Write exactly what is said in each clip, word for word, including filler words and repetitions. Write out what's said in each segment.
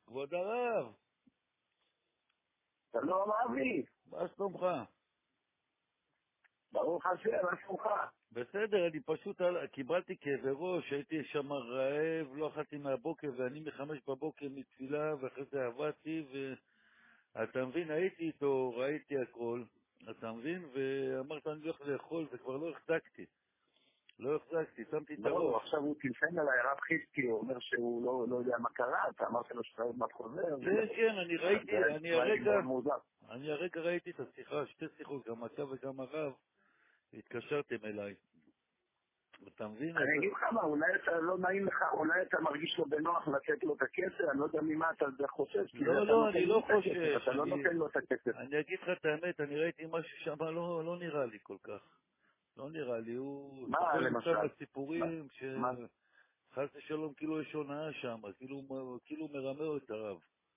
כבוד הרב. שלום אבי. מה שלומך? ברוך השם, מה שלומך? בסדר, אני פשוט על... קיבלתי כאבי ראש, הייתי שם רעב, לא אכלתי מהבוקר, ואני מחמש בבוקר מתפילה, ואחרי זה עבדתי, ואתה מבין, הייתי איתו, ראיתי הכל, אתה מבין, ואמרת אני לא יכול לאכול, וכבר לא החזקתי. לא החזקתי, שמתי את לא, הראש. עכשיו הוא טלפן עליי, הרב חיסקי, הוא אומר שהוא לא, לא יודע מה קרה, אתה אמרת לו שאתה עוד מעט חוזר. כן, כן, אני ראיתי, אני זה הייתי הרגע, מאוד מוזר. אני הרגע ראיתי את השיחה, שתי שיחות, גם אתה וגם הרב, התקשרתם אליי. אתה מבין? אני אתה... אגיד לך מה, אולי אתה לא נעים לך, אולי אתה מרגיש לו בנוח לתת לו את הכסף, אני לא יודע ממה אתה חושב, כי לא, אתה לא, נותן אני לי לא את הכסף, חושש, אתה לא אני, נותן לו את הכסף. אני אגיד לך את האמת, אני ראיתי משהו שם, לא, לא נראה לי כל כך. לא נראה לי, הוא מה סופר לי כמה למשל? מה? סיפורים מה? שחס ושלום כאילו יש הונאה שם, כאילו, כאילו מרמה את הרב.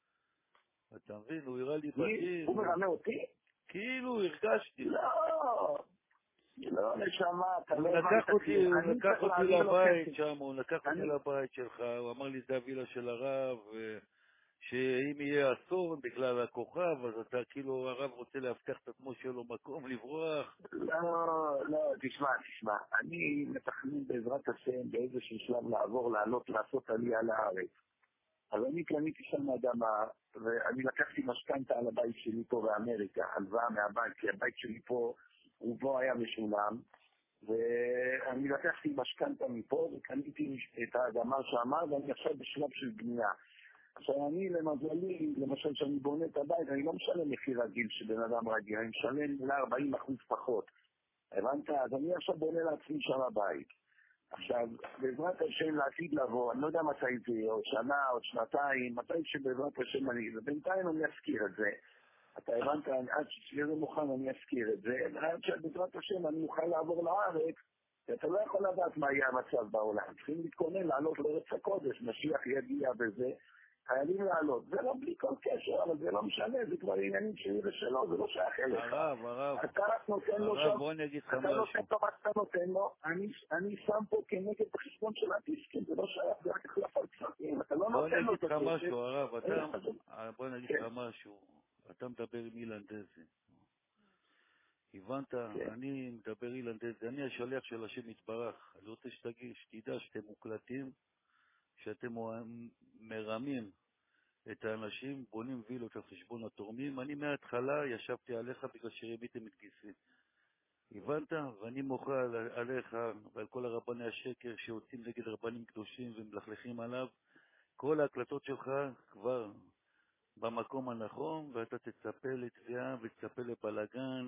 אתה מבין? הוא הראה לי מי? בתים, הוא הוא... מרמה אותי? כאילו הרגשתי. לא, לא נשמה, אתה הוא לא לקח הבנת אותי, כלום. הוא אני לקח צריך אותי להעביר לו לבית כסף. שם, הוא לקח אותי אני, לבית שלך, הוא אמר לי זה הווילה של הרב, ו... שאם יהיה אסון בגלל הכוכב, אז אתה כאילו, הרב רוצה להבטח את עצמו שיהיה לו מקום לברוח. לא, לא, תשמע, תשמע, אני מתכנן בעזרת השם באיזשהו שלב לעבור, לעלות, לעשות עלייה לארץ. אז אני קניתי שם אדמה, ואני לקחתי משכנתה על הבית שלי פה באמריקה, הלוואה מהבית, כי הבית שלי פה, רובו היה משולם, ואני לקחתי משכנתה מפה, וקניתי את האדמה שאמר, ואני עכשיו בשלב של בנייה. עכשיו אני למזלי, למשל שאני בונה את הבית, אני לא משלם מחיר רגיל שבן אדם רגיל, אני משלם ל-ארבעים אחוז פחות. הבנת? אז אני עכשיו בונה לעצמי שם הבית. עכשיו, בעזרת השם לעתיד לבוא, אני לא יודע מתי זה יהיה, עוד שנה, עוד שנתיים, מתי שבעזרת השם אני, ובינתיים אני אזכיר את זה. אתה הבנת, עד שיהיה זה מוכן אני אזכיר את זה, ועד שבעזרת השם אני אוכל לעבור לארץ, אתה לא יכול לדעת מה יהיה המצב בעולם. צריכים להתכונן לעלות לארץ הקודש, משיח יגיע בזה, חייבים לעלות. זה לא בלי כל קשר, אבל זה לא משנה, זה כבר עניינים שלי ושלו, זה לא שייך אליך. הרב, הרב, אתה רק נותן לו הרב, שם, בוא אני אגיד לך אתה נותן משהו. לו מה שאתה נותן לו, אני, אני שם פה כנגד החשבון של הדיסקים, זה לא שייך, זה רק החלף על כספים, אתה לא בוא אני נותן לו אגיד את לך הכסף. משהו, הרב, אין אתה, לך שום- בוא אני אגיד לך כן, משהו. אתה מדבר עם אילן דזי. הבנת? כן. אני מדבר אילן דזי, אני השליח של השם יתברך. אני רוצה שתגיד, שתדע שאתם מוקלטים, שאתם מרמים את האנשים, בונים וילות על חשבון התורמים. אני מההתחלה ישבתי עליך בגלל שרימיתם את גיסי. הבנת? ואני מוחה על, עליך ועל כל הרבני השקר שיוצאים נגד רבנים קדושים ומלכלכים עליו. כל ההקלטות שלך כבר במקום הנכון, ואתה תצפה לתביעה ותצפה לבלגן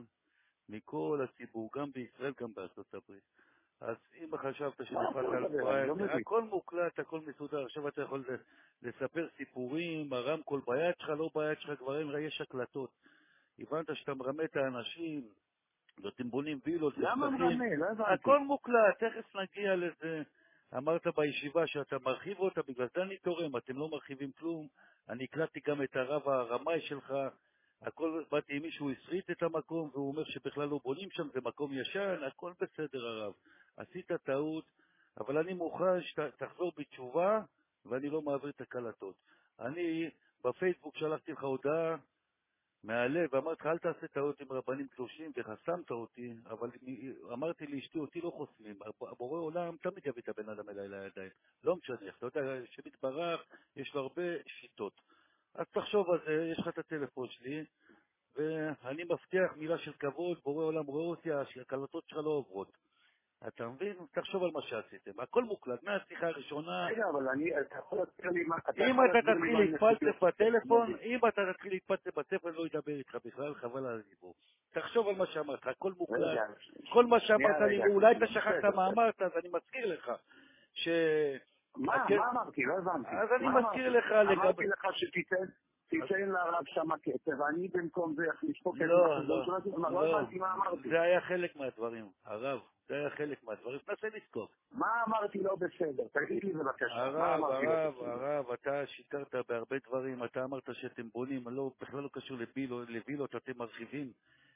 מכל הציבור, גם בישראל, גם בארצות הברית. אז אם חשבת מה אתה שנפלת על מדבר? אני פרייד, לא מבין. הכל מוקלט, הכל מסודר. עכשיו אתה יכול לספר סיפורים, הרמקול ביד שלך, לא ביד שלך, כבר אין, יש הקלטות. הבנת שאתה מרמה את האנשים, ואתם בונים וילות למה ושטחים, מרמה? לא הבנתי. הכל מוקלט, תכף נגיע לזה. אמרת בישיבה שאתה מרחיב אותה, בגלל זה אני תורם, אתם לא מרחיבים כלום. אני הקלטתי גם את הרב הרמאי שלך, הכל, באתי עם מישהו, הסריט את המקום, והוא אומר שבכלל לא בונים שם, זה מקום ישן, הכל בסדר הרב. עשית טעות, אבל אני מוכן שתחזור בתשובה, ואני לא מעביר את הקלטות. אני בפייסבוק שלחתי לך הודעה, מהלב, ואמרתי לך, אל תעשה טעות עם רבנים קדושים, וחסמת אותי, אבל אמרתי לאשתי, אותי לא חוסמים. הבורא עולם תמיד יביא את הבן אדם אליי לידיים. לא משנה, אתה יודע, שמתברך, יש לו הרבה שיטות. אז תחשוב על זה, יש לך את הטלפון שלי, ואני מבטיח מילה של כבוד, בורא עולם רואה אותי, הקלטות שלך לא עוברות. אתה מבין? תחשוב על מה שעשיתם. הכל מוקלט, מהשיחה הראשונה, רגע, אבל אני, אתה יכול להסביר לי מה, אתה אם יכול אתה להסביר לי תתחיל מה אני עשיתי להתפלצף אותו טוב, אני לא בטלפון, מבין. אם אתה תתחיל להתפלצף בטלפון, לא ידבר איתך בכלל, חבל על הדיבור. תחשוב על מה שאמרת, הכל מוקלט, רגע, כל מה שנייה שאמרת לי, רגע, אולי אתה שכחת בסדר, מה בסדר. אמרת, אז אני מזכיר לך, ש... מה, כן, מה אמרתי? לא הבנתי. אז אני מה מזכיר אמרתי? לך לגבי... אמרתי לך שתיתן, תיתן לרב שם כסף, ואני במקום זה אכניס פה כסף לא, לחשבון לא, שלו, לא לא, הבנתי מה אמרתי. זה היה חלק מהדברים, הרב, זה היה חלק מהדברים, תנסה לזכור. מה אמרתי לא בסדר? תגיד לי בבקשה, מה הרב, אמרתי לא הרב, בסדר? הרב, אתה שיקרת בהרבה דברים, אתה אמרת שאתם בונים, לא, בכלל לא קשור לבילות, לבילות אתם מרחיבים,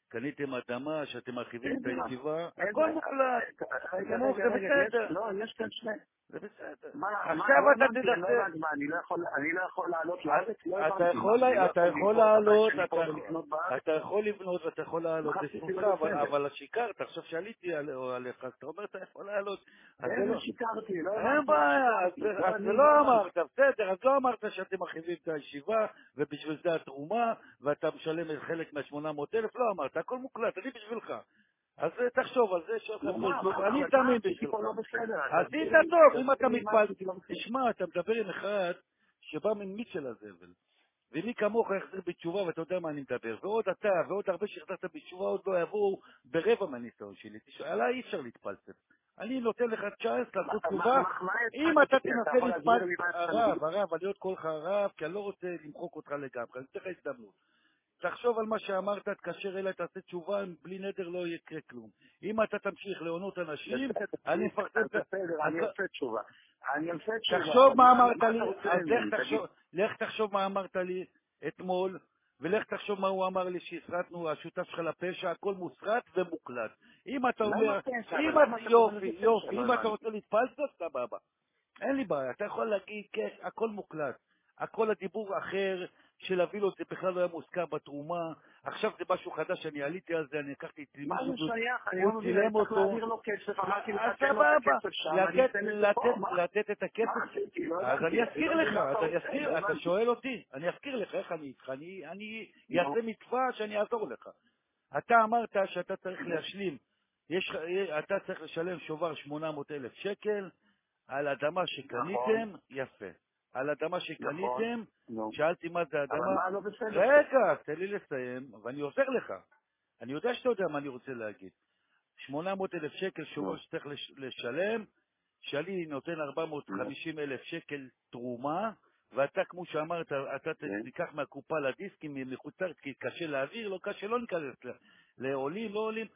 קניתם אדמה, שאתם מרחיבים את איזה- הישיבה, איזה- הכל מוחלט. רגע, זה מוח- רגע, זה רגע, יש- בסדר. לא, יש כאן שני. זה בסדר. מה, מה, עכשיו לא אתה הבנתי, אני לא תנסה. הבנתי, מה, אני לא יכול, אני לא יכול לעלות לארץ? לא אתה הבנתי, מה, יכול, אני לא אתה יכול יכול למכור את הבית לעלות, שלי אתה פה יכול, ולקנות בארץ? אתה יכול לבנות ואתה יכול לעלות, מה זה עשיתי זכותך, לא אבל, בסדר? אבל שיקרת, עכשיו שעליתי על- עליך, אז אתה אומר אתה יכול לעלות, אז זה איזה לא, שיקרתי, לא אין הבנתי מה בעיה, אז, שיקרתי, לא, אז זה אני לא לא הבנתי. אמרת, בסדר, אז לא אמרת שאתם מרחיבים את הישיבה, ובשביל זה התרומה, ואתה משלם חלק מה-שמונה מאות אלף, לא אמרת, הכל מוקלט, אני בשבילך. אז תחשוב על זה שאתה נו, כל מה, טוב, מה, אני אבל מה תמיד עשיתי בשבילך. פה לא בסדר? עשית תסביר לי, טוב, אם תסביר אתה לי מה מתפל... עשיתי לא בסדר. תשמע, אתה מדבר עם אחד שבא ממיץ של הזבל. ומי כמוך יחזיר בתשובה, ואתה יודע מה אני מדבר. ועוד אתה, ועוד הרבה שהחזרת בתשובה, עוד לא יבואו ברבע מהניסיון שלי. תשמע, עליי אי אפשר להתפלסף. אני נותן לך צ'אנס לעשות מה- תשובה. מה- מה אם יצחק אתה אותי? אתה תנסה יכול להסביר לי להתפלסף, מה יצחק הרב, אותי? הרב, אני עוד קולך הרב, כי אני לא רוצה למחוק אותך לגמרי. אני אתן לך הזדמנות. תחשוב על מה שאמרת, תתקשר אליי, תעשה תשובה, בלי נדר לא יקרה כלום. אם אתה תמשיך לעונות אנשים, בסדר, אני מפרסם את ה... בסדר, אז אני לא- עושה תשובה. אני עושה תשובה, תחשוב אבל מה מה אמרת מה אתה לי, רוצה אז לך ממני? תגיד. תחשוב, לך תחשוב מה אמרת לי אתמול, ולך תחשוב מה הוא אמר לי שהסרטנו, השותף שלך לפשע, הכל מוסרט ומוקלט. אם אתה למה אומר, פשע? אם אבל את, למה אתה קורא יופי, לזה פשע? יופי, לא אם אתה הבנתי. רוצה להתפלסף, סבבה. אין לי בעיה, אתה יכול להגיד, כן, הכל מוקלט. הכל הדיבור אחר, של הווילות זה בכלל לא היה מוזכר בתרומה, עכשיו זה משהו חדש, אני עליתי על זה, אני לקחתי את מה זה מישהו, שייך? אני הוא לא מבין, אני צילם צריך אותו, להעביר לו כסף, אמרתי לך, אז תן לו את סבבה, הכסף שם, אני לתת, אתן את זה פה, לתת, מה? לתת את מה הכסף, עשיתי? לא אז הבנתי, אני אני אזכיר לא מבין לך, מה אתה אז אני רוצה, אזכיר, לא אתה הבנתי. שואל אותי, אני אזכיר לך איך אני איתך, אני, אני נו, אעשה מצווה שאני אעזור לך. אתה אמרת שאתה צריך להשלים, יש, לך- אתה צריך לשלם שובר שמונה מאות אלף שקל על אדמה נכון, שקניתם, יפה. על אדמה נכון, שקניתם, נו. שאלתי מה זה אבל אדמה, מה לא בסדר פה? רגע, תן לי לסיים, ואני עוזר לך. אני יודע שאתה יודע מה אני רוצה להגיד. שמונה מאות אלף שקל שובר נו, שצריך לש, לשלם, שאני נותן ארבע מאות נו, וחמישים אלף שקל תרומה, ואתה, כמו שאמרת, אתה ת- כן, תיקח מהקופה לדיסקים מחוצר, כי קשה להעביר, לא קשה, לא ניכנס ל- לעולים, לא עולים,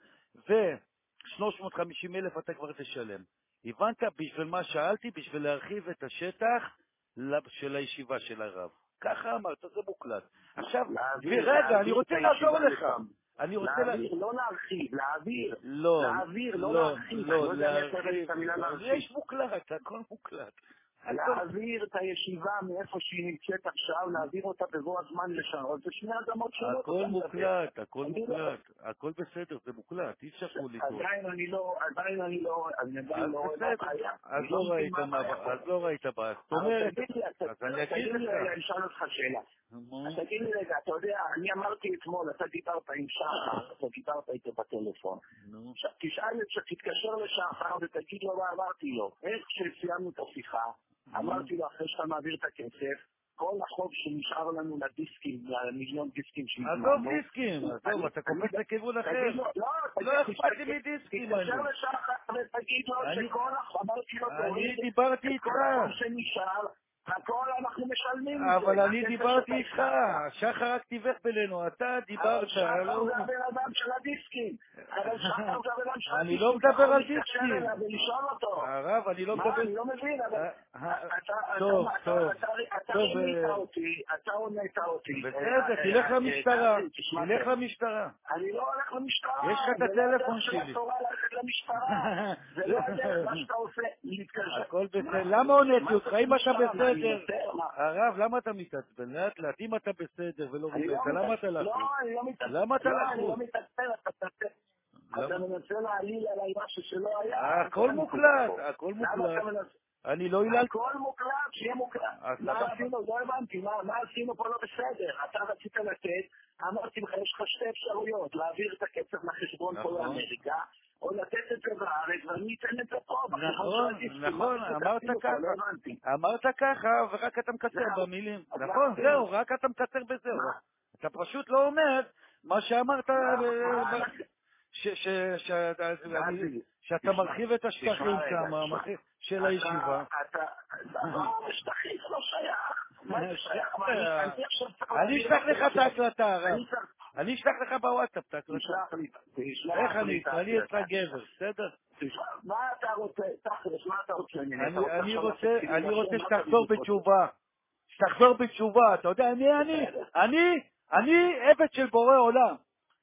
ו-שלוש מאות וחמישים אלף אתה כבר תשלם. הבנת? בשביל מה שאלתי? בשביל להרחיב את השטח לב- של הישיבה של הרב. ככה אמרת, זה מוקלט. עכשיו, להעביר, ורגע, אני להעביר את רוצה לעזור הישיבה לך. לשם. אני רוצה... לה... להעביר, לא להרחיב, להעביר. לא, להעביר, לא לא, להרחיב. אני לא, לא יודע מאיפה הבאתי להרחיב. את המילה להרחיב. יש מוקלט, הכל מוקלט. הכל... להעביר את הישיבה מאיפה שהיא נמצאת עכשיו, להעביר אותה בבוא הזמן לשם. אבל זה שני אדמות שונות, הכל אתה מדבר. מוקלט, הכל אני לא... מוקלט, הכל בסדר, זה מוקלט, אי אפשר פה לטעות. עדיין אני לא, עדיין אני לא, אני עדיין אז לא רואה מה בסדר, הבעיה. אז אני לא לא מבין ראית מה מה, הבעיה פה. אז לא ראית בעיה. זאת אבל אומרת, תגיד לי, אתה- אז אני אגיד תגיד לי לך. רגע, אני אשאל אותך שאלה. נו, אז תגיד לי רגע, אתה יודע, אני אמרתי אתמול, אתה דיברת עם שחר, אתה דיברת איתו בטלפון. נו, ש- תשאל, תתקשר לשחר ותגיד לו מה אמרתי לו. איך שסיימנו את השיחה, נו. אמרתי לו, אחרי שאתה מעביר את הכסף, כל החוב שנשאר לנו לדיסקים, למיליון דיסקים עזוב שהזמנו, דיסקים, עזוב, אני- אתה אני- קופץ לכיוון אחר. תגיד לו, לא, לא תגיד- אכפת לי תתקשר- מדיסקים, תתקשר אני. לשחר ותגיד לו אני, שכל החוב, אמרתי לו, אני תוריד דיברתי את איתך. כל החוב שנשאר, הכל אנחנו משלמים מזה. אבל אני מהכסף דיברתי שאתה איתך, הבטחת. שחר רק תיווך בינינו, אתה אבל דיברת, שחר לא... זה הבן אדם של הדיסקים. אבל שחר זה הבן אדם של אני לא הדיסקים. אתה מדבר יכול על להתקשר דיסקים. אליו ולשאול אותו. הרב, אני לא מה, מדבר... אני לא מבין, אבל אה, אה, אתה אתה- טוב, אתה- טוב, אתה- אתה טוב, עונית אה, אותי, אתה עונית אותי. בסדר, אה, תלך אה, למשטרה, אה, תשמע תלך טוב. למשטרה. אני לא הולך למשטרה, יש לך את זה לא הטלפון הדרך של שלי. התורה ללכת למשטרה. זה לא הדרך, מה שאתה עושה, להתקשר. הכל בסדר. מה? למה עוניתי מה אותך? זה אם אתה משטרה? מה, אני בסדר... יותר? מה? הרב, למה אתה מתעצבן? לאט לאט, אם אתה בסדר ולא אני לא ריבית, למה אתה מתעצבן, לא, לחוץ? אני לא מתעצבן, למה אתה לא, אני לא לחוץ? מתעצבן, אתה מתעצבן. אתה למה? מנסה להעליל עליי משהו שלא היה, זה הכל הנקודה מוקלט, פה. הכל למה אתה מוקלט. מנסה? אני לא היללתי... הכל מוקלט, שיהיה מוקלט. אז מה סבבה. עשינו? לא הבנתי, מה מה עשינו פה לא בסדר? אתה רצית לתת, אמרתי לך, יש לך שתי אפשרויות, להעביר את הכסף לחשבון פה נכון. לאמריקה, או לתת את זה בארץ, ואני אתן את זה פה, בחשבון נכון, של הדיסקים. נכון, מה אמרת עשינו פה? ככה. לא הבנתי. אמרת ככה, ורק אתה מקצר זהו. במילים. אז מה נכון, עשינו? זהו, רק אתה מקצר בזהו. מה? אתה פשוט לא אומר מה שאמרת, מה? ב- מה? ב- ש- ש- ש- מה אני- זה? שאתה תשמע, מרחיב את תשמע השטחים רגע, שם, תשמע. מרחיב- של אתה, הישיבה. אתה, לא, משטחים זה לא שייך. מה זה שייך? מה, אני אני עכשיו צריך אני להעביר אשלח לך את ההקלטה, הרב. אני צריך... אני אשלח לך בוואטסאפ את ההקלטה. תשלח לי, איך תשלח אני לי את אצא? אני אצא ההקלטה. גבר, בסדר? תשמע, מה אתה רוצה, תכלס, מה אתה רוצה ממני? אתה אני רוצה אני עכשיו רוצה, לעשות חילול אני השם? רוצה מה אתה שתחזור בדיוק רוצה? בתשובה. שתחזור בתשובה. אתה יודע, אני, אני, בסדר. אני, אני עבד של בורא עולם.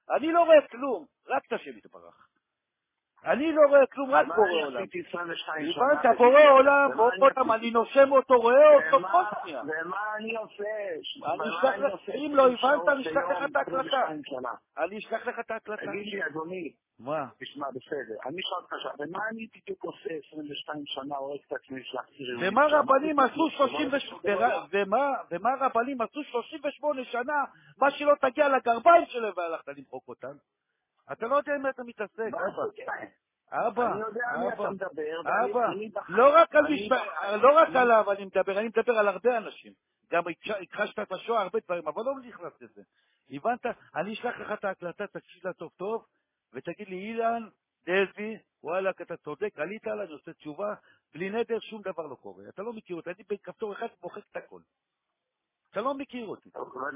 אני לא רואה כלום, רק את השם יתברך. אני לא רואה כלום, רק בורא עולם. הבנת, בורא עולם, אותם, אני נושם אותו, רואה אותו כל שנייה. ומה אני עושה? אם לא הבנת, אני אשלח לך את ההקלטה. אני אשלח לך את ההקלטה. תגיד לי, אדוני. מה? תשמע, בסדר. אני שואל לך עכשיו, ומה אני בדיוק עושה עשרים ושתיים שנה, הורג את עצמי, שלחתי רביעי? ומה רבנים עשו שלושים ושמונה, ומה רבנים עשו שלושים ושמונה שנה, מה שלא תגיע לגרביים שלהם והלכת למחוק אותם? אתה לא יודע אם אתה מתעסק, אבא. אבא, אני יודע על מי אתה מדבר, אבא, לא רק על לא רק עליו אני מדבר, אני מדבר על הרבה אנשים. גם הכחשת את השואה, הרבה דברים, אבל לא נכנס לזה. הבנת? אני אשלח לך את ההקלטה, תקשיב לה טוב טוב, ותגיד לי, אילן, דזי, וואלה, אתה צודק, עלית עליי, אני עושה תשובה, בלי נדר שום דבר לא קורה. אתה לא מכיר אותי, אני בכפתור אחד מוחק את הכל. אתה לא מכיר אותי.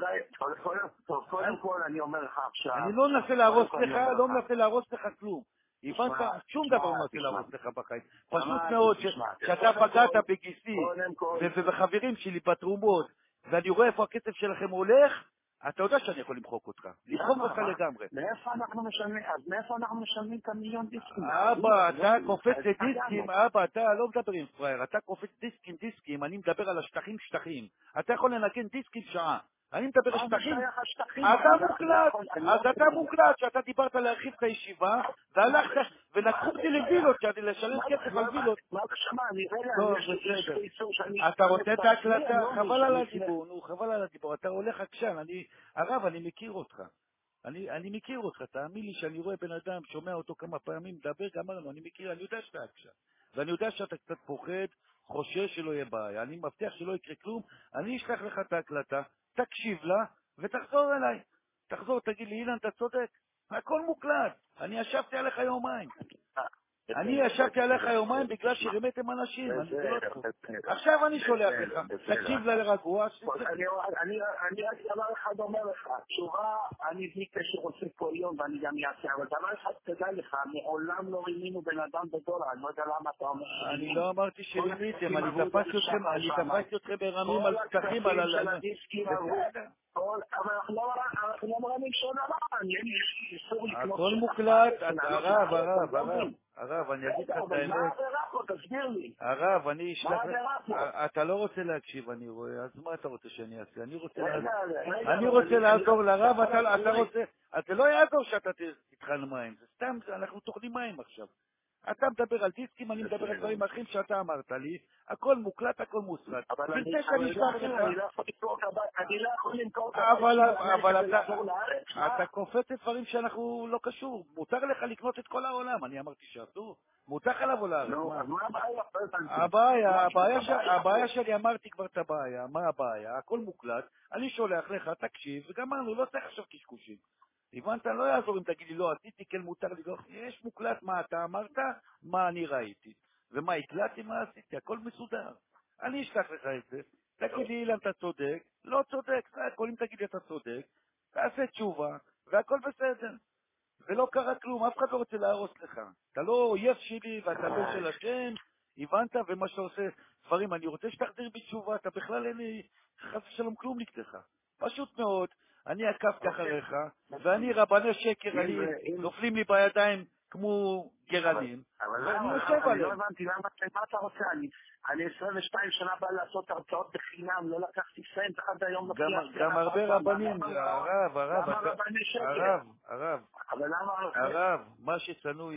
קודם כל אני אומר לך עכשיו. אני לא מנסה להרוס לך, לא מנסה להרוס לך כלום. הבנת? שום דבר לא מנסה להרוס לך בחיים. פשוט מאוד שאתה פגעת בגיסי ובחברים שלי בתרומות, ואני רואה איפה הכסף שלכם הולך, אתה יודע שאני יכול למחוק אותך. למחוק אותך לגמרי. מאיפה אנחנו משלמים? אז מאיפה אנחנו משלמים את המיליון דיסקים? אבא, אתה קופץ לדיסקים, אבא, אתה לא מדבר עם פרייר, אתה קופץ דיסקים, דיסקים, אני מדבר על השטחים, שטחים. אתה יכול לנגן דיסקים שעה. אני מדבר על שטחים. אתה מוקלט, אז אתה מוקלט שאתה דיברת להרחיב את הישיבה, והלכת, ולקחו אותי לווילות, שאני לשלם כסף על וילות. מה אתה שמע? אני רגע, אתה רוצה את ההקלטה? חבל על הדיבור, נו, חבל על הדיבור. אתה הולך עקשן, הרב, אני מכיר אותך. אני, אני מכיר אותך, תאמין לי שאני רואה בן אדם, שומע אותו כמה פעמים, מדבר, גם אמרנו, אני מכיר, אני יודע שאתה עקשן. ואני יודע שאתה קצת פוחד, חושש שלא יהיה בעיה. אני מבטיח שלא יקרה כלום, אני אשלח לך את ההקלטה, תקשיב לה, ותחזור אליי. תחזור, תגיד לי, אילן, אתה צודק. הכל מוקלט. אני ישבתי עליך יומיים. אני ישבתי עליך יומיים בגלל שרימתם אנשים. עכשיו אני שולח לך. תקשיב לה לרגוע. אני רק דבר אחד אומר לך. תשובה, אני בלי קשר עושה כל יום ואני גם אעשה. אבל דבר אחד תדע לך, מעולם לא רימינו בן אדם בדולר. אני לא יודע למה אתה אומר. אני לא אמרתי שרימיתם. אני תפסתי אתכם ברמים על שטחים על הלנה. אבל אנחנו לא מרמים שונה מה. הכל מוקלט. הרב, הרב, הרב. הרב, אני אגיד לך את האמת. מה העבירה פה? תסביר לי. הרב, אני אשלח... אתה לא רוצה להקשיב, אני רואה. אז מה אתה רוצה שאני אעשה? אני רוצה לעזור לרב, אתה רוצה... זה לא יעזור שאתה תטחן מים. זה סתם, אנחנו תאכלים מים עכשיו. אתה מדבר על דיסקים, אני מדבר על דברים אחרים שאתה אמרת לי. הכל מוקלט, הכל מוסרט. אבל אני לא יכול למכור את אבל אתה קופץ את דברים שאנחנו לא קשור. מותר לך לקנות את כל העולם. אני אמרתי שאסור. מותר לך לבוא לארץ. הבעיה, הבעיה שלי, אמרתי כבר את הבעיה. מה הבעיה? הכל מוקלט. אני שולח לך, תקשיב, וגמרנו, לא צריך עכשיו קשקושים. הבנת? לא יעזור אם תגיד לי, לא עשיתי, כן מותר לי, לא. יש מוקלט מה אתה אמרת, מה אני ראיתי. ומה הקלטתי, מה עשיתי, הכל מסודר. אני אשלח לך את זה, תגיד לי, אילן, אתה צודק, לא צודק, זה הכל, אם תגיד לי, אתה צודק, תעשה תשובה, והכל בסדר. ולא קרה כלום, אף אחד לא רוצה להרוס לך. אתה לא אויב שלי, ואתה לא של השם, הבנת? ומה שאתה עושה, דברים, אני רוצה שתחזיר בתשובה, אתה בכלל אין לי חס ושלום כלום נגדך. פשוט מאוד, אני עקבתי אחריך, ואני רבני שקר, אני נופלים לי בידיים כמו גרנים, ואני יושב עליהם. אני לא הבנתי, מה אתה רוצה? אני עשרים ושתיים שנה בא לעשות הרצאות בחינם, לא לקחתי סנט עד היום. גם הרבה רבנים, הרב, הרב, הרב, הרב, הרב, מה שצנוי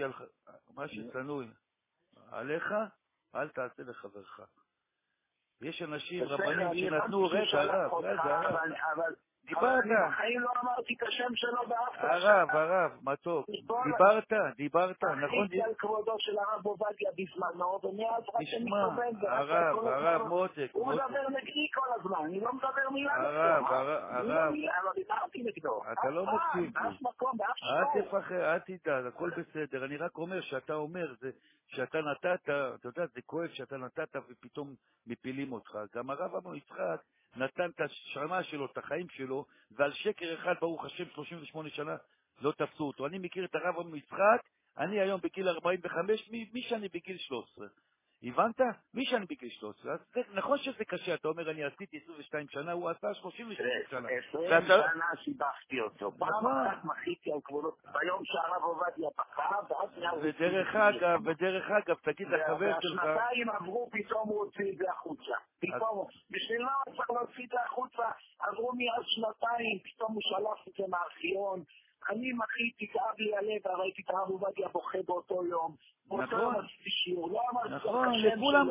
עליך, אל תעשה לחברך. יש אנשים רבנים שנתנו, רגע, הרב, רגע, הרב, דיברת. אני בחיים לא אמרתי את השם שלו באף אחד. הרב, הרב, מתוק. דיברת, דיברת, נכון? אחרי על כבודו של הרב עובדיה בזמנו, ומאז רק תשמע, הרב, הרב, מותק. הוא מדבר נגדי כל הזמן, אני לא מדבר מילה נגדו. הרב, הרב. לא דיברתי נגדו. אתה לא מקשיב. באף מקום, באף אל תפחד, אל תדע, הכל בסדר. אני רק אומר שאתה אומר, שאתה נתת, אתה יודע, זה כואב שאתה נתת ופתאום מפילים אותך. גם הרב אמו יצחק נתן את השנה שלו, את החיים שלו, ועל שקר אחד, ברוך השם, שלושים ושמונה שנה לא תפסו אותו. אני מכיר את הרב אמו יצחק, אני היום בגיל ארבעים וחמש, מי שאני בגיל שלוש עשרה. הבנת? מי שאני ביקש לו. נכון שזה קשה, אתה אומר, אני עשיתי עשרים ושתיים שנה, הוא עשה שלושים ושתיים שנה. עשרים שנה שיבחתי אותו. פעם אחת מחיתי על כבודות, ביום שהרב עובדיה פחד, ואז נער... ודרך אגב, ודרך אגב, תגיד לחבר שלך... והשנתיים עברו, פתאום הוא הוציא את זה החוצה. פתאום, בשביל מה הוא צריך להוציא את זה החוצה? עברו מאז שנתיים, פתאום הוא שלף את זה מהארכיון. אני מחיתי, כאב לי הלב, ראיתי את הרב עובדיה בוכה באותו יום. נכון, נכון, לכולם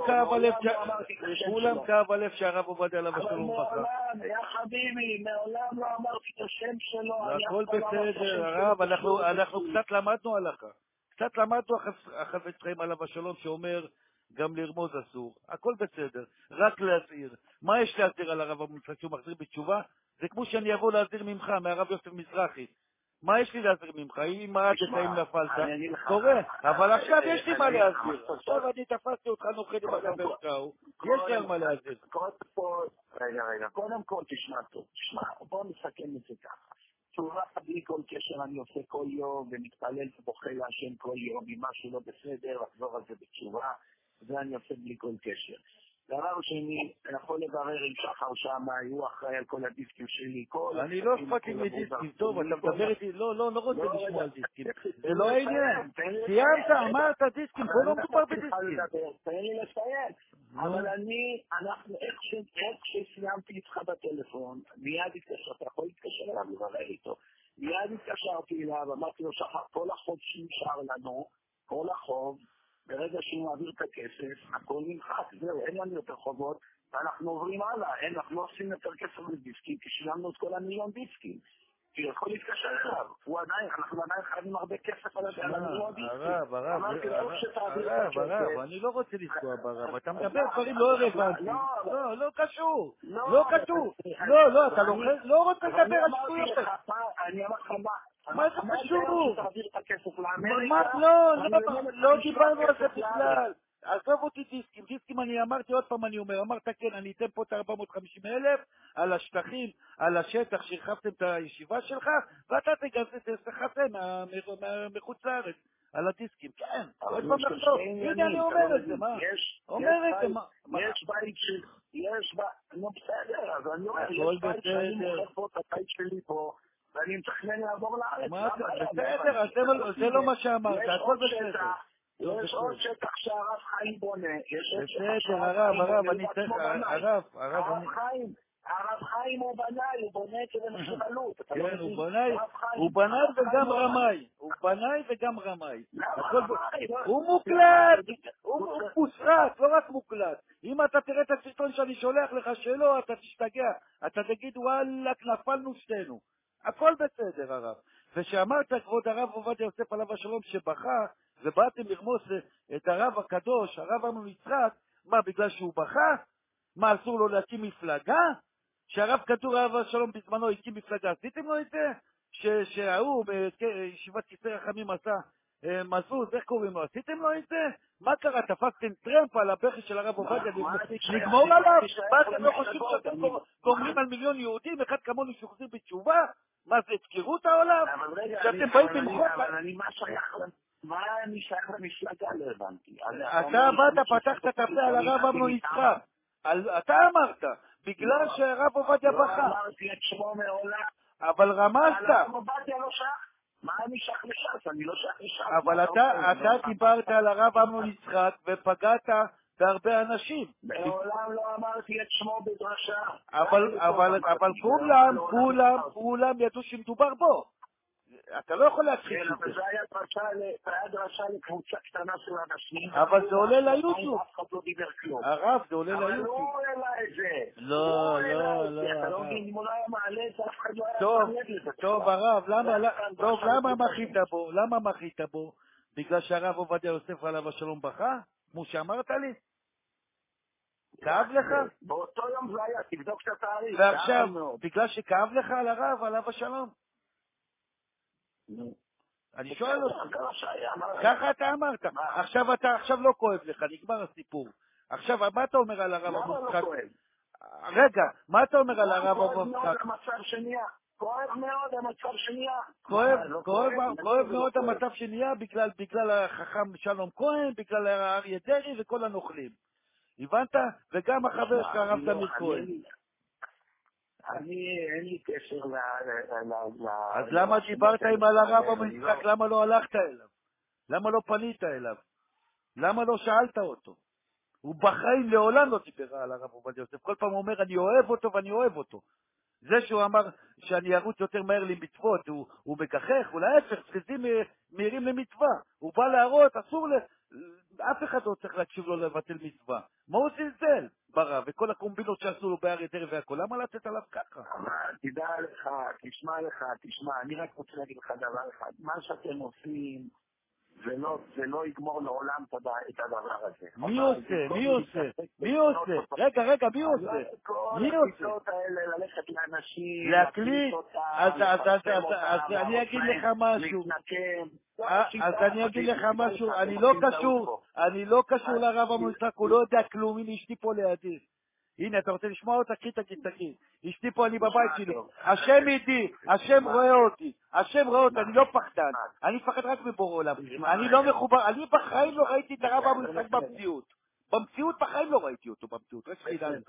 כאב הלב שהרב עובדיה עליו השלום בכה. אבל מעולם, יא חביבי, מעולם לא אמרתי את השם שלו. הכל בסדר, הרב, אנחנו קצת למדנו הלכה. קצת למדנו החפץ חיים עליו השלום שאומר גם לרמוז אסור. הכל בסדר, רק להזהיר. מה יש להזהיר על הרב המוצלח שהוא מחזיר בתשובה? זה כמו שאני אבוא להזהיר ממך, מהרב יוסף מזרחי. מה יש לי להזהיר ממך? אם מעט את האם נפלת, קורה. אבל עכשיו יש לי מה להזהיר. עכשיו אני תפסתי אותך נוכל עם החבר שלך, יש לי על מה להזהיר. רגע, רגע, קודם כל תשמע טוב, תשמע, בוא נסכם את זה ככה. תשובה בלי כל קשר אני עושה כל יום, ומתפלל ובוכה להשם כל יום, אם משהו לא בסדר, לחזור על זה בתשובה, זה אני עושה בלי כל קשר. דבר שני, אני יכול לברר עם שחר שם, הוא אחראי על כל הדיסקים שלי, כל... אני לא אכפת לי מדיסקים, טוב, אתה מדבר איתי, לא, לא, לא רוצה לשמוע על דיסקים. זה לא העניין. סיימת, אמרת דיסקים, פה לא מדובר בדיסקים. תן לי לסיים. אבל אני, אנחנו, איך שסיימתי איתך בטלפון, מיד התקשר, אתה יכול להתקשר אליו, לברר איתו. מיד התקשרתי אליו, אמרתי לו, שחר, כל החוב שנשאר לנו, כל החוב, ברגע שהוא מעביר את הכסף, הכל נמחק, זהו, אין לנו יותר חובות, ואנחנו עוברים הלאה, אין, אנחנו לא עושים יותר כסף לדיסקים, כי שילמנו את כל המיליון דיסקים. כי יכול להתקשר אליו, הוא עדיין, אנחנו עדיין חייבים הרבה כסף על המיליון דיסקים. הרב, הרב, הרב, הרב, אני לא רוצה לסגוע ברב, אתה מדבר דברים לא רלוונטיים. לא, לא קשור, לא כתוב. לא, לא, אתה לא רוצה לדבר על שטויות. אני אמר לך מה? מה זה קשור? תעביר את הכסף מה? לא, לא דיברנו על זה בכלל. עזוב אותי דיסקים, דיסקים אני אמרתי עוד פעם, אני אומר, אמרת כן, אני אתן פה את ארבע מאות וחמישים אלף על השטחים, על השטח שהרחבתם את הישיבה שלך, ואתה תחסה מחוץ לארץ, על הדיסקים, כן, עוד פעם לחשוב, הנה אני אומר את זה, מה? אומר את זה, מה? יש בית של, יש בית, נו בסדר, אז אני אומר, יש בית שאני מוכר פה את הבית שלי פה, ואני מתכנן לעבור לארץ. בסדר, זה לא מה שאמרת, הכל בסדר. יש עוד שטח שהרב חיים בונה, יש עוד שטח שהרב חיים בונה, הרב, אני צריך, הרב, הרב חיים, הרב חיים הוא בנאי, הוא בונה את זה בנחשבלות. כן, הוא בנאי, הוא בנאי וגם רמאי, הוא בנאי וגם רמאי. הוא מוקלט, הוא מוסרט, לא רק מוקלט. אם אתה תראה את הסרטון שאני שולח לך שלו, אתה תשתגע, אתה תגיד וואלה, נפלנו שתינו. הכל בסדר, הרב. ושאמרת, כבוד הרב עובדיה יוסף עליו השלום, שבכה, ובאתם לרמוס את הרב הקדוש, הרב אמנון יצחק, מה, בגלל שהוא בכה? מה, אסור לו להקים מפלגה? שהרב כתוב הרב השלום בזמנו הקים מפלגה, עשיתם לו את זה? שההוא בישיבת כיסא רחמים עשה מזוז, איך קוראים לו? עשיתם לו את זה? מה קרה? תפסתם טרמפ על הבכי של הרב עובדיה, נגמור עליו? מה, אתם לא חושבים שאתם גומרים על מיליון יהודים, אחד כמוני שוחזיר בתשובה? מה זה, הפקרות העולם? שאתם באים במחוק? אבל אני מה שייך מה אני שייך למפלגה? לא הבנתי. אתה באת, פתחת את הפה על הרב אמנון יצחק. אתה אמרת, בגלל שהרב עובדיה בכה. לא אמרתי את שמו מעולם. אבל רמזת. הרב עובדיה לא שייך. מה אני שייך לש"ס? אני לא שייך לש"ס. אבל אתה דיברת על הרב אמנון יצחק ופגעת בהרבה אנשים. מעולם לא אמרתי את שמו בדרשה. אבל כולם, כולם, כולם ידעו שמדובר בו. אתה לא יכול להכחיש את זה. כן, אבל זה היה דרשה לקבוצה קטנה של אנשים. אבל זה עולה ליוטיוב. אף אחד לא דיבר כלום. הרב, זה עולה ליוטיוב. אבל הוא העלה את זה. לא, לא, לא. אתה לא מבין, אם הוא לא היה מעלה את זה, אף אחד לא היה מעלה את זה. טוב, הרב, למה מחית בו? למה מחית בו? בגלל שהרב עובדיה יוסף עליו השלום בכה? כמו שאמרת לי? כאב לך? באותו יום זה היה, תבדוק את התאריך. ועכשיו, בגלל שכאב לך על הרב, עליו השלום? אני שואל אותך, ככה אתה אמרת, עכשיו אתה עכשיו לא כואב לך, נגמר הסיפור. עכשיו, מה אתה אומר על הרב המוצחק? רגע, מה אתה אומר על הרב המוצחק? כואב מאוד המצב שנהיה. כואב מאוד המצב שנהיה בגלל החכם שלום כהן, בגלל אריה דרעי וכל הנוכלים. הבנת? וגם החבר שלך הרב תמיר כהן. אני, אין לי קשר ל... אז למה דיברת עם על הרב המשחק? למה לא הלכת אליו? למה לא פנית אליו? למה לא שאלת אותו? הוא בחיים לעולם לא דיבר על הרב עובדיה יוסף. כל פעם הוא אומר, אני אוהב אותו ואני אוהב אותו. זה שהוא אמר שאני ארוץ יותר מהר למצוות, הוא, הוא מגחך, הוא להפך, חזים מהירים למצווה. הוא בא להראות, אסור ל... אף אחד לא צריך להקשיב לו לבטל מצווה. מה הוא זלזל ברב? וכל הקומבינות שעשו לו באריה דרעי והכל, למה לצאת עליו ככה? תדע לך, תשמע לך, תשמע, אני רק רוצה להגיד לך דבר אחד. מה שאתם עושים, זה לא, זה לא יגמור לעולם את הדבר הזה. מי עושה? מי עושה? מי עושה? רגע, רגע, מי עושה? מי עושה? כל הפיצות האלה, ללכת לאנשים, להקליט? אז אני אגיד לך משהו. אז אני אגיד לך משהו, אני לא קשור, אני לא קשור לרב המשחק, הוא לא יודע כלום, הנה אשתי פה לידי. הנה, אתה רוצה לשמוע אותה? תגיד, תגיד, תגיד. אשתי פה, אני בבית שלי. השם איתי, השם רואה אותי. השם רואה אותי, אני לא פחדן. אני פחד רק מבורא עולם. אני לא מחובר, אני בחיים לא ראיתי את הרב המשחק במציאות. במציאות בחיים לא ראיתי אותו במציאות. רק שתדע לך.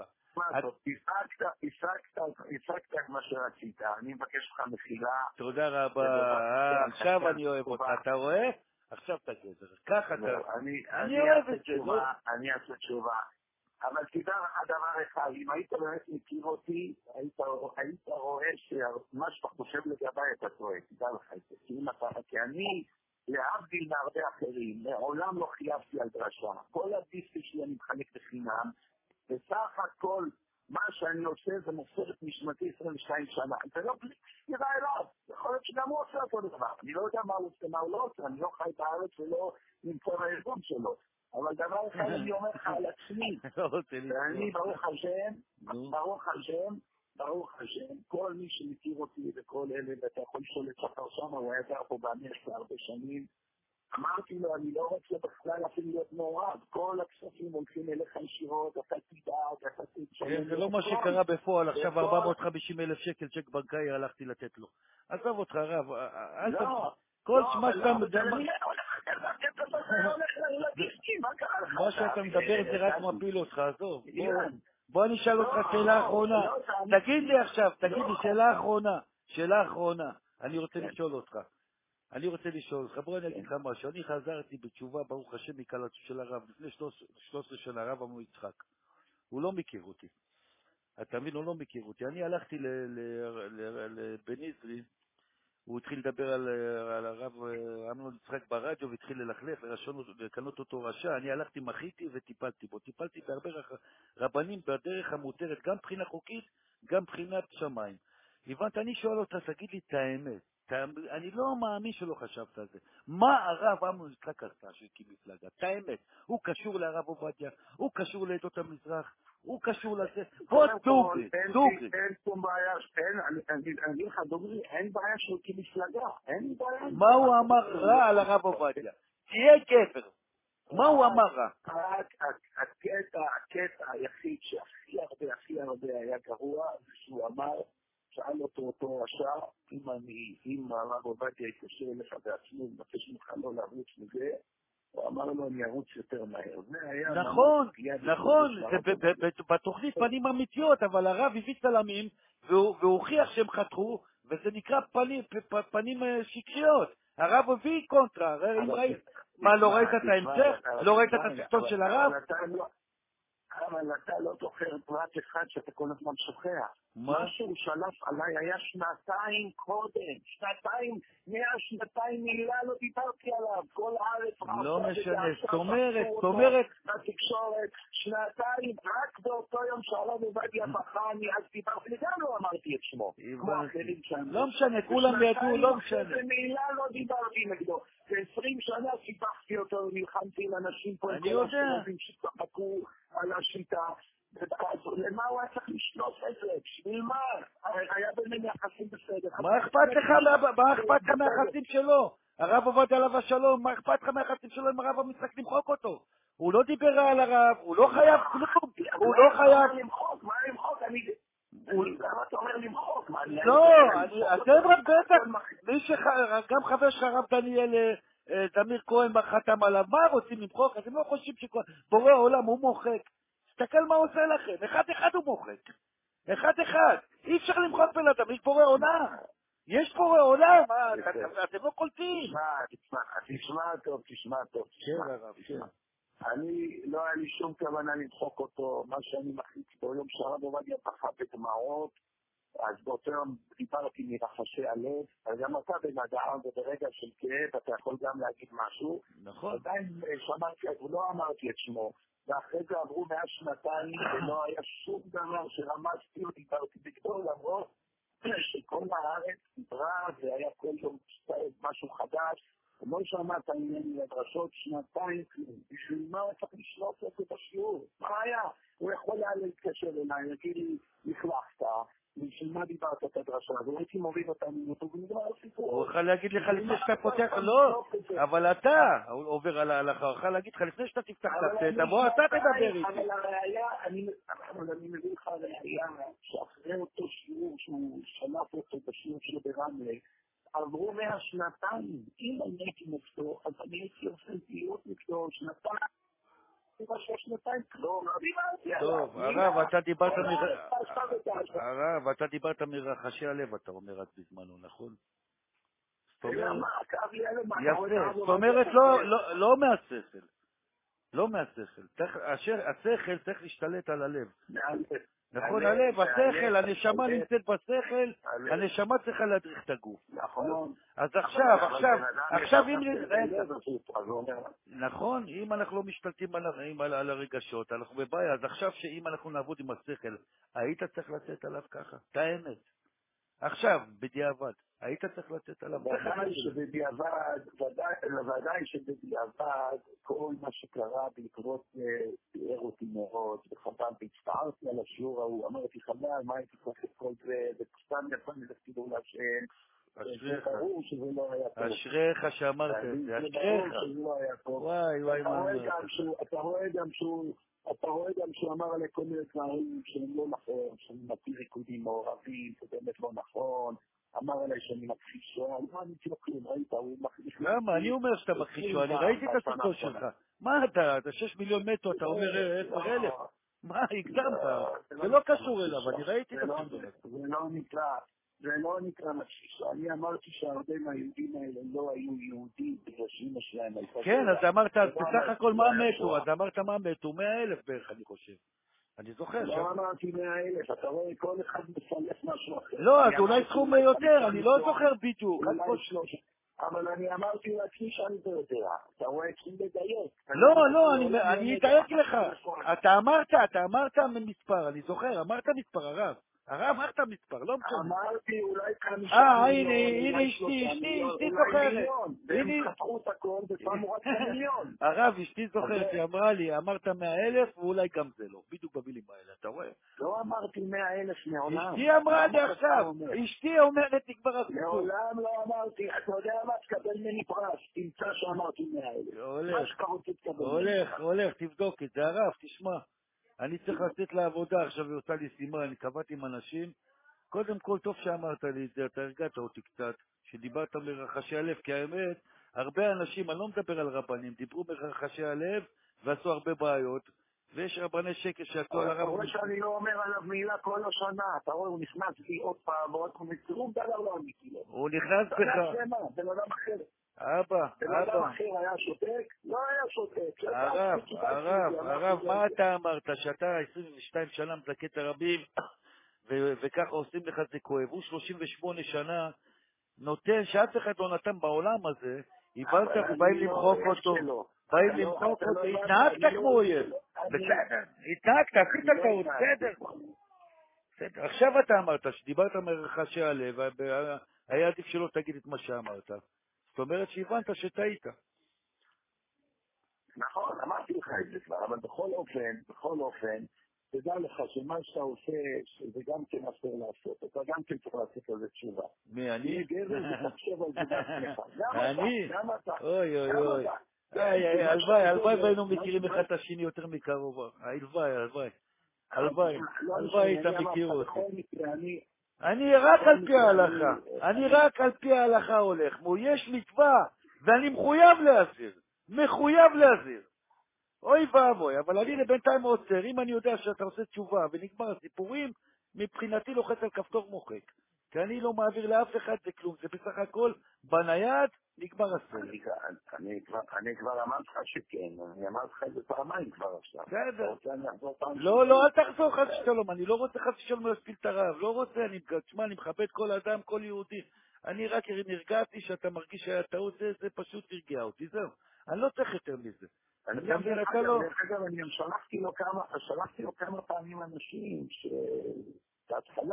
השגת את מה שרצית. אני מבקש לך מחילה. תודה רבה. עכשיו אני אוהב אותך. אתה רואה? עכשיו אתה גזר. ככה אתה... אני אוהב את זה. אני אעשה תשובה. אבל תדע לך דבר אחד, אם היית באמת מכיר אותי, היית, היית רואה שמה שאתה חושב לגבי אתה טועה, תדע לך את זה. כי, אתה, כי אני, להבדיל מהרבה אחרים, מעולם לא חייבתי על דרשה. כל הדיסטי שלי אני מחלק בחינם, בסך הכל מה שאני עושה זה מוסרת נשמתי עשרים ושתיים שנה. זה לא בלי סתירה אליו, יכול להיות שגם הוא עושה אותו דבר. אני לא יודע מה הוא עושה, מה הוא לא עושה, אני לא חי בארץ ולא נמצא בארגון שלו. אבל דבר אחד אני אומר לך על עצמי, ואני ברוך השם, ברוך השם, ברוך השם, כל מי שמכיר אותי וכל אלה, ואתה יכול לשאול את שחר שם, הוא היה גר פה באמריקה הרבה שנים, אמרתי לו, אני לא רוצה בכלל אפילו להיות מעורב, כל הכספים הולכים אליך ישירות, אתה תדאג, אתה תתשלם. זה לא מה שקרה בפועל, עכשיו ארבע מאות וחמישים אלף שקל צ'ק בנקאי הלכתי לתת לו. עזוב אותך רב, לא, כל מה שאתה מדבר... מה שאתה מדבר זה רק מפיל אותך, עזוב. בוא אני אשאל אותך שאלה אחרונה. תגיד לי עכשיו, תגיד לי שאלה אחרונה, שאלה אחרונה. אני רוצה לשאול אותך. אני רוצה לשאול אותך, בוא אני אגיד לך משהו. אני חזרתי בתשובה, ברוך השם, מקלטו של הרב, לפני שלוש עשרה שנה, הרב עמו יצחק. הוא לא מכיר אותי. אתה מבין, הוא לא מכיר אותי. אני הלכתי לבן עזרי, הוא התחיל לדבר על, על הרב אמנון יצחק ברדיו, והתחיל ללכלך, לקנות אותו רשע. אני הלכתי, מחיתי וטיפלתי בו. טיפלתי בהרבה רבנים בדרך המותרת, גם בחינה חוקית, גם בחינת שמיים. הבנת, אני שואל אותה, תגיד לי את האמת. אני לא מאמין שלא חשבת על זה. מה הרב אמנון יצחק עשה שהקים מפלגה? את האמת. הוא קשור לרב עובדיה, הוא קשור לעדות המזרח, הוא קשור לזה. בוא דוגרי, דוגרי. אין פה בעיה, אני אגיד לך דוגרי, אין בעיה שהוא כמפלגה, אין בעיה. מה הוא אמר רע על הרב עובדיה? תהיה גבר. מה הוא אמר רע? הקטע, הקטע היחיד שהכי הרבה, הכי הרבה היה גרוע, זה שהוא אמר, שאל אותו אותו רשע, אם אני, אם הרב עובדיה יתקשר אליך בעצמו, מבקש ממך לא לרוץ מזה, הוא אמר לו, אני ארוץ יותר מהר. נכון, נכון, זה בתוכנית פנים אמיתיות, אבל הרב הביא צלמים, והוא הוכיח שהם חתכו, וזה נקרא פנים שקריות. הרב הביא קונטרה, מה, לא ראית את ההמשך? לא ראית את הסרטון של הרב? אבל אתה לא זוכר פרט אחד שאתה כל הזמן שוכח. מה שהוא שלף עליי היה שנתיים קודם, שנתיים, מאה שנתיים מילה לא דיברתי עליו, כל הארץ לא משנה, זאת אומרת, זאת אומרת בתקשורת, שנתיים, רק באותו יום שהרב עובדיה בכה, אני אז דיברתי, גם לא אמרתי את שמו, כמו אחרים שם. לא משנה, כולם ידעו, לא משנה. ומילה לא דיברתי נגדו, ועשרים שנה סיפחתי אותו, נלחמתי עם אנשים פה, אני יודע. שצחקו על השיטה, למה הוא היה צריך לשלוט את זה? בשביל מה? היה ביניהם יחסים בסדר. מה אכפת לך מה אכפת לך מהיחסים שלו? הרב עובדיה עליו השלום, מה אכפת לך מהיחסים שלו עם הרב המשחק למחוק אותו? הוא לא דיבר על הרב, הוא לא חייב כלום, הוא לא חייב... למחוק, מה למחוק? למה אתה אומר למחוק? מה, לא, אתם רק בטח, מי ש... גם חבר שלך הרב דניאל דמיר כהן חתם עליו, מה רוצים למחוק? אתם לא חושבים שבורא העולם הוא מוחק? תסתכל מה הוא עושה לכם, אחד אחד הוא מוחק. אחד אחד. אי אפשר למחוק בן אדם, יש בורא עולם. יש בורא עולם, אתם לא קולטים. תשמע, תשמע טוב, תשמע טוב. כן, הרב, כן. אני, לא היה לי שום כוונה למחוק אותו, מה שאני מחליט ביום שהרב עובדיה פחה בדמעות, אז באותו יום דיברתי מרחשי הלב, אז גם אתה בן אדם, וברגע של כאב אתה יכול גם להגיד משהו. נכון. עדיין שמעתי, לא אמרתי את שמו, ואחרי זה עברו מאה שנתיים, ולא היה שום דבר שרמזתי או דיברתי בגדול, למרות שכל הארץ דיברה, והיה כל יום משהו חדש, לא שמעת ממני לדרשות שנתיים כלום. בשביל מה צריך לשלוף את זה בשיעור? מה היה? הוא יכול היה להתקשר אליי, להגיד לי, נכלחת, בשביל מה דיברת את הדרשה? והייתי מוריד אותה ממותו ונגמר הסיפור. הוא יכול להגיד לך לפני שאתה פותח, לא, אבל אתה, הוא עובר על ההלכה, הוא יכול להגיד לך לפני שאתה תפתח את זה, תבוא אתה תדבר איתי. אבל הראייה, אני מביא לך הראייה, שאחרי אותו שיעור שהוא שלף אותו בשיעור שלו ברמלה, עברו מהשנתיים, אם אני הייתי נגדו, אז אני הייתי עושה פעילות נגדו שנתיים, שנתיים כלום, טוב, הרב, אתה דיברת הרב, אתה דיברת מרחשי הלב, אתה אומר רק בזמנו, נכון? יפה, זאת אומרת לא מהשכל, לא מהשכל, השכל צריך להשתלט על הלב. נכון, הלב, השכל, הנשמה נמצאת בשכל, הנשמה צריכה להדריך את הגוף. נכון. אז עכשיו, עכשיו, עכשיו אם... נכון, אם אנחנו לא משתלטים על הרגשות, אנחנו בבעיה, אז עכשיו שאם אנחנו נעבוד עם השכל, היית צריך לצאת עליו ככה, את האמת. עכשיו, בדיעבד, היית צריך לצאת עליו. ודאי שבדיעבד, ודאי שבדיעבד, כל מה שקרה בעקבות תיאר אותי מאוד, וחבל, והצטערתי על השיעור ההוא, אמרתי חבל, מה הייתי צריך את כל זה, וסתם יפן לסתידור להשם, אשריך, ברור שזה לא היה טוב. אשריך שאמרת את זה, אשריך. וואי, וואי, מה אמרת? אתה רואה גם שהוא... אתה רואה גם שהוא אמר עלי כל מיני דברים שהם לא נכון, שאני מכיר ריקודים מעורבים, זה באמת לא נכון, אמר עלי שאני מכחיש שואה, לא עניתי לו כלום, ראית, הוא מכחיש... למה? אני אומר שאתה מכחיש שואה, אני ראיתי את הסרטון שלך. מה אתה? אתה שש מיליון מתו, אתה אומר עשר אלף? מה, הגזמת? זה לא קשור אליו, אני ראיתי את הסרטון הזה. זה לא נקרא, זה לא נקרא מכחיש שואה. אני אמרתי שהרבה מהיהודים האלה לא היו יהודים בגלל שאמא שלהם הייתה... כן, אז אמרת, אז בסך הכל מה מתו? אז אמרת מה מתו? מאה אלף בערך, אני חושב. אני זוכר ש... לא אמרתי מאה אלף, אתה רואה כל אחד מסלף משהו אחר. לא, אז אולי סכום יותר, אני לא זוכר בדיוק. אבל אני אמרתי לעצמי שאני לא יודע. אתה רואה, צריכים לדייק. לא, לא, אני אדייק לך. אתה אמרת, אתה אמרת מספר, אני זוכר, אמרת מספר, הרב. הרב, אמרת מספר, לא משנה. אמרתי אולי חמישה אה, הנה, הנה אשתי, אשתי, אשתי זוכרת. והם חתכו את הכל ושמו רק מיליון. הרב, אשתי זוכרת, היא אמרה לי, אמרת מאה אלף ואולי גם זה לא. בדיוק במילים האלה, אתה רואה? לא אמרתי מאה אלף מעולם. אשתי אמרה לי עכשיו, אשתי אומרת נגמר הסיפור. מעולם לא אמרתי, אתה יודע מה, תקבל ממני פרס, תמצא שאמרתי מאה אלף. הולך, הולך, הולך, תבדוק את זה, הרב, תשמע. אני צריך לצאת לעבודה, עכשיו היא עושה לי סימן, אני קבעתי עם אנשים. קודם כל, טוב שאמרת לי את זה, אתה הרגעת אותי קצת, שדיברת מרחשי הלב, כי האמת, הרבה אנשים, אני לא מדבר על רבנים, דיברו מרחשי הלב ועשו הרבה בעיות, ויש רבני שקר שעשו על הרב... אתה רואה שאני לא אומר עליו מילה כל השנה, אתה רואה, הוא נכנס לי עוד פעם, ועוד פעם, ותראו דבר לא אמיתי לו. הוא נכנס בך. בן אדם אחר. אבא, בן אבא. אדם אחר היה שותק? לא היה שותק. הרב, הרב, הרב, מה אתה אמרת? שאתה עשרים ושתיים שנה מזכה את הרבים, וככה עושים לך זה כואב. הוא שלושים ושמונה שנה נותן, שאף אחד לא נתן בעולם הזה, הבנת ובאים למחוק אותו. באים למחוק אותו, התנהגת כמו אויב. בסדר, התנהגת, עשית טעות, בסדר. בסדר. עכשיו אתה אמרת שדיברת מרחשי הלב, היה עדיף שלא תגיד את מה שאמרת. זאת אומרת שהבנת שטעית. נכון, אמרתי לך את זה כבר, אבל בכל אופן, בכל אופן, תדע לך שמה שאתה עושה, שזה גם כן אסור לעשות, אתה גם כן צריך לעשות על זה תשובה. מי, אני? תהיה גבר ותחשב על זה בעצמך. אני? גם אתה. אוי אוי אוי. הלוואי, הלוואי והיינו מכירים אחד את השני יותר מקרוב. הלוואי, הלוואי. הלוואי, הלוואי היית מכיר אותי. בכל מקרה, אני... אני רק בכל על פי מקרה, ההלכה. אני, אני אני, רק על פי ההלכה הולך. מו, יש מצווה, ואני מחויב להזהיר. מחויב להזהיר. אוי ואבוי, אבל אני לבינתיים עוצר. אם אני יודע שאתה עושה תשובה ונגמר הסיפורים, מבחינתי לוחץ על כפתור מוחק. כי אני לא מעביר לאף אחד זה כלום. זה בסך הכל בנייד, נגמר הסרט. אני, אני, כבר, אני כבר אמרתי לך שכן, אני אמרתי לך את זה פעמיים כבר עכשיו. אתה בסדר. רוצה אני אחזור פעם לא, לא, אל תחזור חס שלישית? ושלום, אני לא רוצה חס ושלום להשפיל את הרב, לא רוצה, אני, תשמע, אני מכבד כל אדם, כל יהודי. אני רק נרגעתי שאתה מרגיש שהיה טעות, זה, זה פשוט הרגיע אותי, זהו. אני לא צריך יותר מזה. אני אתה גם מבין, דרך אתה אגב, לא... דרך אגב, אני גם שלחתי לו כמה, שלחתי לו כמה פעמים אנשים שבהתחלה,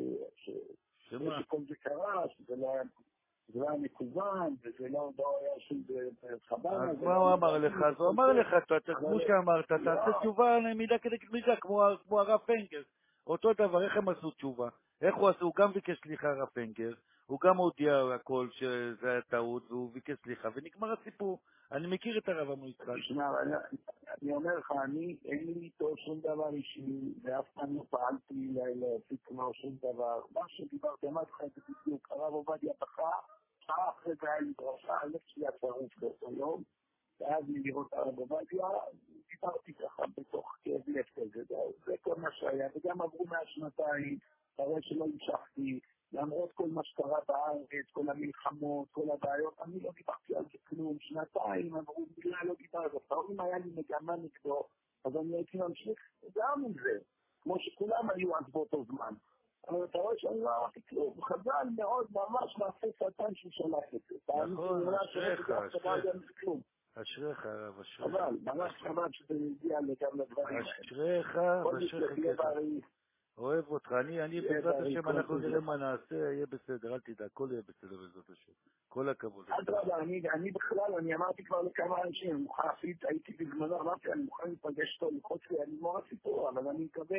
שאחרי שמה? שכל זה קרה, שזה לא היה, זה לא היה מקוון, וזה לא לא היה שום חבנה, אז זה מה לא הוא אמר לך? מדעי אז הוא וכל אמר זה, לך, אתה, אתה, כמו אבל שאמרת, תעשה לא, תשובה מידה כנגד מידה, כמו, ה- כמו הרב פנקר. אותו דבר, איך הם עשו תשובה? איך הוא עשו? הוא גם ביקש סליחה, הרב פנקר, הוא גם הודיע הכל שזה היה טעות, והוא ביקש סליחה, ונגמר הסיפור. אני מכיר את הרב עמרם יצחק. תשמע, אני, אני אומר לך, אני, אין לי איתו שום דבר אישי, ואף פעם לא פעלתי להפיק לו שום דבר. מה שדיברתי, אמרתי לך את זה בדיוק, הרב עובדיה בכה, שעה אחרי זה היה לי דרשה, הלב שלי הצרוף באותו יום, ואז מלראות הרב עובדיה, דיברתי ככה בתוך כאב לב כזה, זה, זה כל מה שהיה, וגם עברו מהשנתיים, אתה רואה שלא המשכתי, למרות כל מה שקרה בארץ, כל המלחמות, כל הבעיות, אני לא דיברתי על זה כלום, שנתיים עברו, מילה לא דיברתי, אם היה לי מגמה נגדו, אז אני הייתי ממשיך גם עם זה, כמו שכולם היו אז באותו זמן. אבל אתה רואה שאני לא אמרתי כלום, חז"ל מאוד ממש מעשה סרטן שהוא שלח את זה. נכון, תאמין לי, שלא אשריך, בגלל דבר אשריך. גם זה כלום. אשריך, הרב, אשריך. חבל, ממש חבל שזה הגיע גם לדברים האלה. אשריך, כל ואשריך מקרה תהיה ככה. בריא, אוהב אותך. אני, אני, תהיה בעזרת בריא, השם, כל אנחנו טוב נראה לך. מה נעשה, יהיה בסדר, אל תדאג, הכל יהיה בסדר בעזרת השם. כל הכבוד לך. אדרבה, אני, אני בכלל, אני אמרתי כבר לכמה אנשים, אני מוכן, אפילו הייתי בזמנו, אמרתי, אני מוכן להיפגש איתו, ללחוץ לי, אני מור הסיפור, אבל אני מקווה,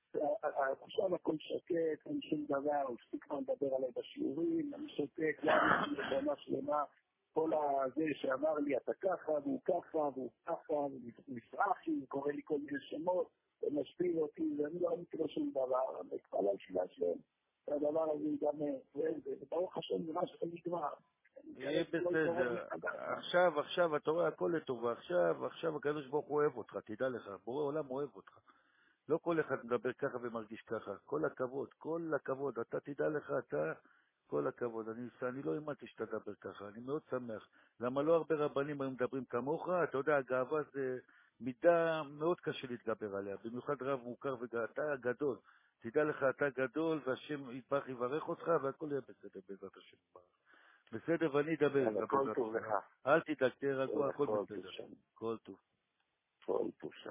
עכשיו הכל שקט, אין שום דבר, הוא הפסיק כבר לדבר עליי בשיעורים, אני שותק, לא אמרתי לבנה שלמה, כל הזה שאמר לי, אתה ככה, והוא ככה, והוא ככה, והוא מסרח לי, קורא לי כל מיני שמות, ומשפיל אותי, ואני לא אמרתי לו שום דבר, אני מתפלל שלה שלהם. הדבר הזה ייגמר, וברוך השם זה מה שזה נגמר. יהיה בסדר. עכשיו, עכשיו, אתה רואה, הכל לטובה. עכשיו, עכשיו הקדוש ברוך הוא אוהב אותך, תדע לך. בורא עולם אוהב אותך. לא כל אחד מדבר ככה ומרגיש ככה. כל הכבוד, כל הכבוד. אתה תדע לך, אתה, כל הכבוד. אני, אני לא האמנתי שאתה תדבר ככה. אני מאוד שמח. למה לא הרבה רבנים היו מדברים כמוך? אתה יודע, הגאווה זה מידה מאוד קשה להתגבר עליה. במיוחד רב מוכר ואתה גדול. תדע לך, אתה גדול, והשם יתברך יברך אותך, והכל יהיה בסדר בעזרת השם. בסדר, ואני אדבר איתך כל בעזרת טוב השם. לך. אל תדאג, תהיה רגוע, הכל כל טוב בסדר. שם. כל טוב. כל טוב שם.